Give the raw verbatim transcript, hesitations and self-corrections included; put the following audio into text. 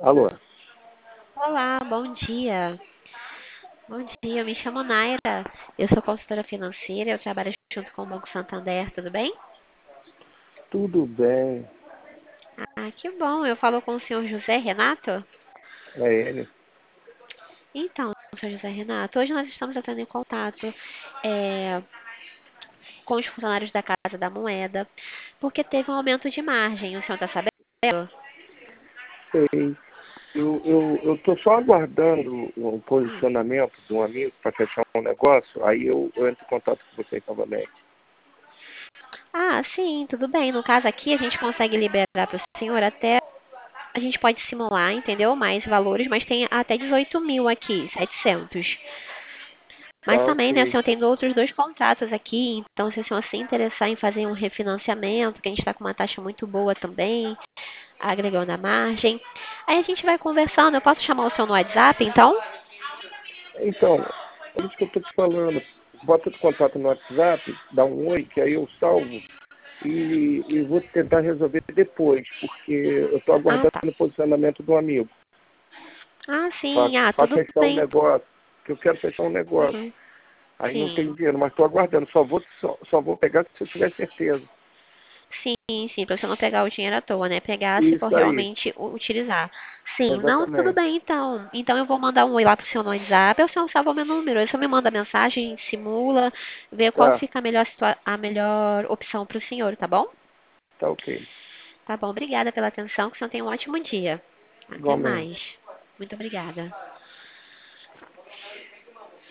Alô? Olá, bom dia. Bom dia, eu me chamo Naira. Eu sou consultora financeira, eu trabalho junto com o Banco Santander, tudo bem? Tudo bem? Ah, que bom. Eu falo com o senhor José Renato? É ele? Então, senhor José Renato, hoje nós estamos entrando em contato é, com os funcionários da Casa da Moeda, porque teve um aumento de margem. O senhor está sabendo? Sei. Eu eu eu estou só aguardando o Hum. posicionamento de um amigo para fechar um negócio, aí eu, eu entro em contato com vocês novamente. Ah, sim, tudo bem. No caso aqui, a gente consegue liberar para o senhor até. A gente pode simular, entendeu? Mais valores, mas tem até dezoito mil aqui, setecentos. Mas Tá também, né, o ok. senhor tem outros dois contratos aqui, então se o senhor se interessar em fazer um refinanciamento, que a gente está com uma taxa muito boa também, agregando a margem, aí a gente vai conversando. Eu posso chamar o senhor no WhatsApp, então? Então, é isso que eu estou te falando. Bota o contato no WhatsApp, dá um oi, que aí eu salvo e, e vou tentar resolver depois, porque eu estou Ah, aguardando tá. o posicionamento do amigo Ah, sim, ah, para tudo fechar um bem. negócio, que eu quero fechar um negócio. Uhum, Aí não tem sim. dinheiro, mas estou aguardando. Só vou, só, só vou pegar se eu tiver certeza. Sim, sim, para você não pegar o dinheiro à toa, né? Pegar se for Isso aí, realmente u- utilizar. Sim, não, tudo exatamente. bem então. Então eu vou mandar um oi lá pro senhor no WhatsApp, ou o senhor salva meu número. Aí o senhor me manda mensagem, simula, vê qual Tá, fica a melhor, situa- a melhor opção pro senhor, tá bom? tá ok. Tá bom, obrigada pela atenção, que o senhor tenha um ótimo dia. Até Igualmente. mais. Muito obrigada.